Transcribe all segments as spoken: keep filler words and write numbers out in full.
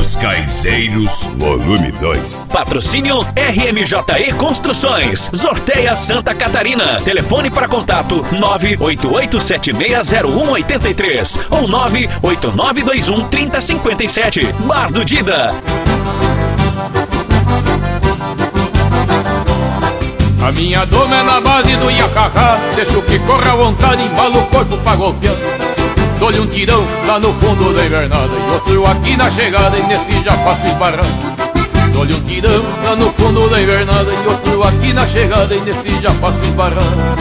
Os Caizeiros, volume dois. Patrocínio R M J E Construções, Sorteia Santa Catarina. Telefone para contato nove oito oito sete seis zero um oito três ou nove oito nove dois um três zero cinco sete. Bar do Dida. A minha doma é na base do iacacá, deixo que corra à vontade, embalo o corpo pra golpear. Dou-lhe um tirão lá no fundo da invernada e outro aqui na chegada, e nesse já faço esbarrar. Dou-lhe um tirão lá no fundo da invernada e outro aqui na chegada, e nesse já faço esbarrar.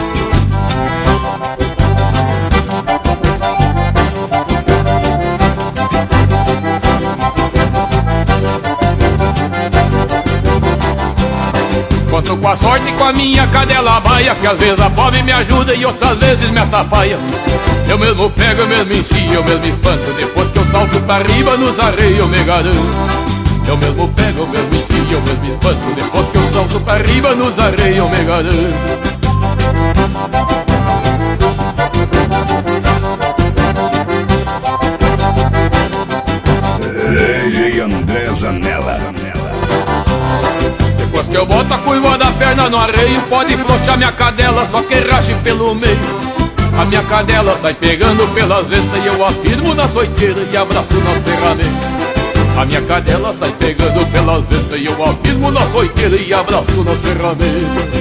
Conto com a sorte e com a minha cadela baia, que às vezes a pobre me ajuda e outras vezes me atrapalha. Eu mesmo pego, eu mesmo ensino, eu mesmo espanto, depois que eu salto pra riba nos arreios eu me garanto. Eu mesmo pego, eu mesmo ensino, eu mesmo espanto, depois que eu salto pra riba nos arreios eu me garanto. Lei André Zanella. Depois que eu boto a curva da perna no arreio, pode flochar minha cadela, só que rache pelo meio. A minha cadela sai pegando pelas ventas e eu afirmo na soiteira e abraço nas ferramentas. A minha cadela sai pegando pelas ventas e eu afirmo na soiteira e abraço nas ferramentas.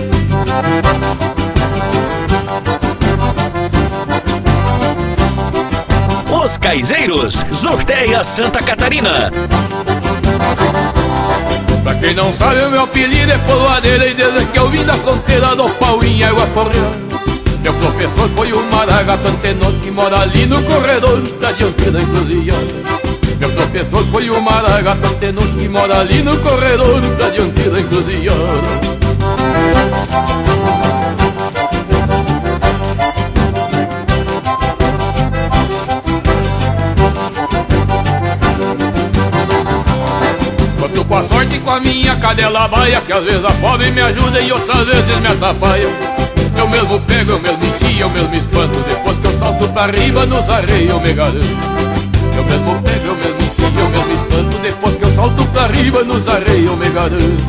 Os Caizeiros, Sorteia Santa Catarina. Pra quem não sabe, o meu apelido é Polvadeira, e desde que eu vim da fronteira do pau em água correndo. Meu professor foi o Maragato Antenor, que mora ali no corredor da diante da encruzilhada. Meu professor foi o Maragato Antenor, que mora ali no corredor da diante da encruzilhada. Conto com a sorte e com a minha cadela baia, que às vezes a pobre me ajuda e outras vezes me atrapalha. Eu mesmo pego, eu mesmo ensino, eu mesmo espanto, depois que eu salto pra riba nos arreios eu me garanto. Eu mesmo pego, eu mesmo ensino, eu mesmo espanto, depois que eu salto pra riba nos arreios eu me garanto.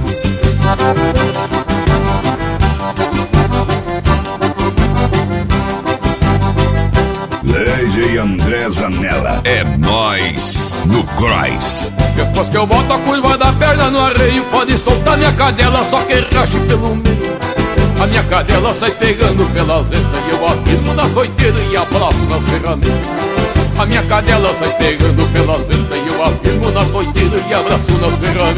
Lei André Zanella. É nóis no Cross. Depois que eu boto a curva da perna no arreio, pode soltar minha cadela, só que rache pelo meio. A minha cadela sai pegando pelas ventas e eu afirmo na soiteira e abraço nas ferramentas. A minha cadela sai pegando pelas ventas e eu afirmo na soiteira e abraço nas ferramentas.